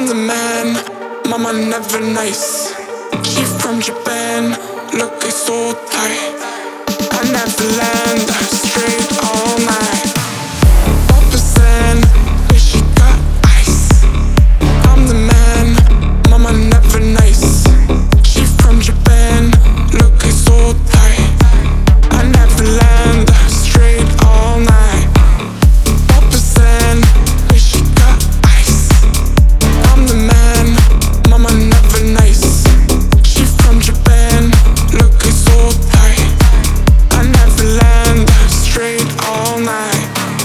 I'm the man, mama never nice. She from Japan, looking so tight. I never land, straight all night. Papa San, bitch, she got ice. I'm the man, mama never nice. She from Japan, looking so tight. I never land, straight all night. Papa San, bitch, she got ice. I'm the man, mama never nice. She from Japan, looking so tight. I never land, straight all night.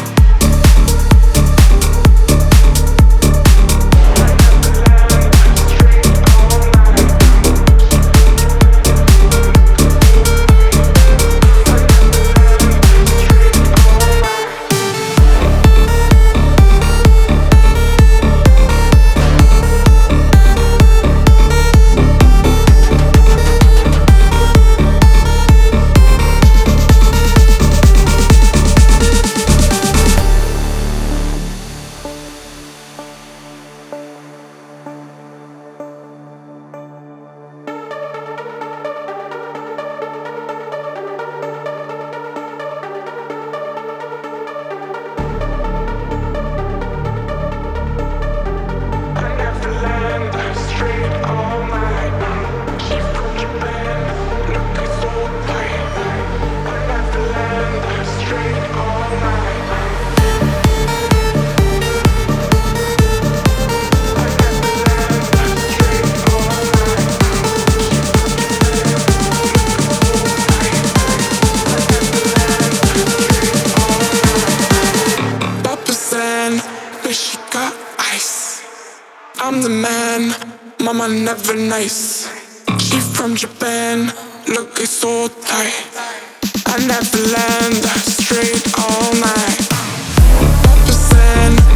Bitch, she got ice. I'm the man, mama never nice. She from Japan, looking so tight. I never land, straight all night. Papa San,